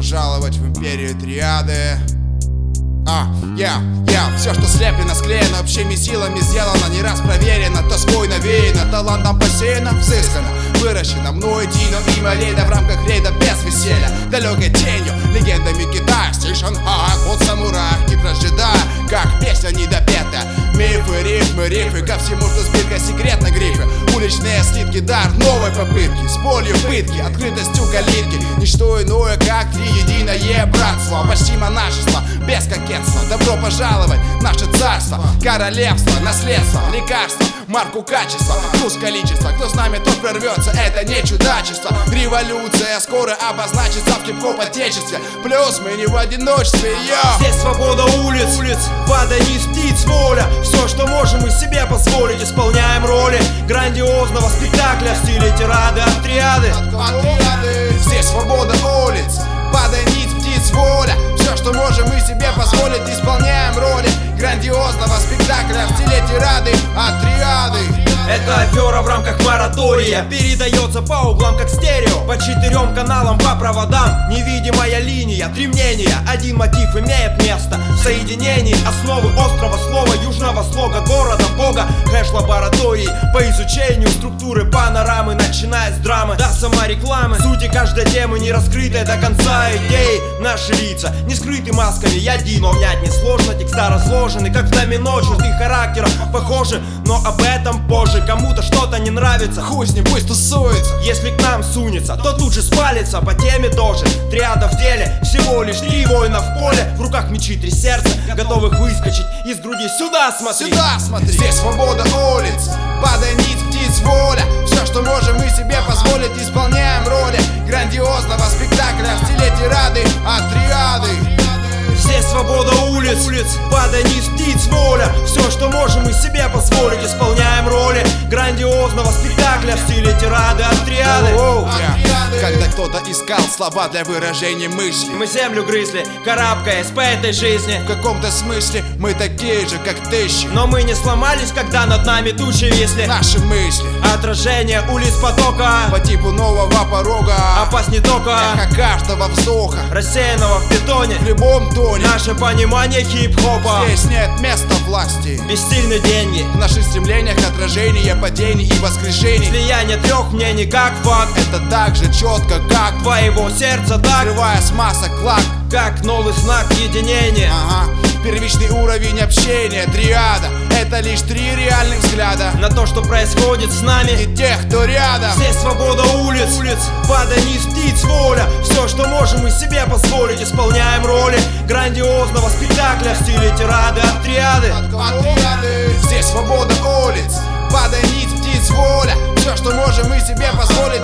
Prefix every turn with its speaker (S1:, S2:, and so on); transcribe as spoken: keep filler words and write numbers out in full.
S1: пожаловать в империю триады. А, я, я, все, что слеплено, склеено, общими силами сделано, не раз проверено, тоской навеяно, талантом посеяно, взыскано, выращено мною Дино, имя рейда в рамках рейда без веселья, далекой тенью, легендами Китая, стиль Шанхая, код самурая, хитро ожидая, как песня недопетая, мифы, рифмы, рифы, ко всему, что сбирка секретной грифы, уличные слитки, дар новой попытки, с болью пытки, открытостью калитки, ничто иное, как триединое братство, почти монашество, без кокетства. Добро пожаловать в наше царство, королевство, наследство, лекарство, марку качества, вкус количества. Кто с нами, тот прорвется, это не чудачество. Революция скоро обозначится в хип-хоп отечестве. Плюс мы не в одиночестве, йо.
S2: Здесь свобода улиц, улиц, вода не птиц, воля. Все, что можем мы себе позволить, исполняем роли грандиозного спектакля в стиле тирады от триады.
S1: Здесь свобода улиц, вода нить птиц, воля. Все, что можем мы себе позволить, исполняем роли грандиозного спектакля в стиле тирады от триады.
S2: Это афера в рамках моратория, передается по углам как стерео, по четырем каналам, по проводам. Невидимая линия, три мнения, один мотив имеет место в соединении основы острого слова, южного слога, города бога, хэш-лаборатории по изучению структуры панорамы, начиная с драмы до саморекламы, сути каждой темы не раскрытая до конца идеи. Наши лица не скрыты масками, я Дино, понять несложно, текста разложены как в домино, черты характера похожи, но об этом позже. Кому-то что-то не нравится,
S1: хуй с ним, пусть тусуется.
S2: Если к нам сунется, то тут же спалится, по теме тоже. Триада в деле, всего лишь три воина в поле, в руках мечи, три сердца, готовых выскочить из груди. Сюда смотри,
S1: сюда смотри. Здесь свобода улиц, падает нить птиц, воля. Все, что можем мы себе позволить, исполняем роли грандиозного спектакля в стиле тирады от триады.
S2: Здесь свобода улиц, улиц, вода нить птиц, воля. Все, что можем мы себе позволить, исполняем роли грандиозного спектакля в стиле тирады от триады.
S1: Оу, yeah. Когда кто-то искал слова для выражения мысли,
S2: мы землю грызли, карабкаясь по этой жизни.
S1: В каком-то смысле мы такие же, как тысячи,
S2: но мы не сломались, когда над нами тучи висли.
S1: Наши мысли,
S2: отражение улиц потока,
S1: по типу нового порога,
S2: опас не только
S1: эхо каждого вздоха,
S2: рассеянного в бетоне,
S1: в любом тоне.
S2: Наше понимание хип-хопа,
S1: здесь нет места власти,
S2: бессильны деньги.
S1: В наших стремлениях отражение падений и воскрешений,
S2: слияние трех мнений как факт.
S1: Это так же четко, как
S2: твоего сердца, так
S1: скрывая с масок лак,
S2: как новый знак единения.
S1: Ага. Первичный уровень общения, триада. Это лишь три реальных взгляда
S2: на то, что происходит с нами
S1: и тех, кто рядом.
S2: Здесь свобода улиц, улиц, вода нить птиц, воля. Все, что можем мы себе позволить, исполняем роли грандиозного спектакля в стиле тирады от триады.
S1: От триады. Здесь свобода улиц, вода нить птиц, воля. Все, что можем мы себе позволить,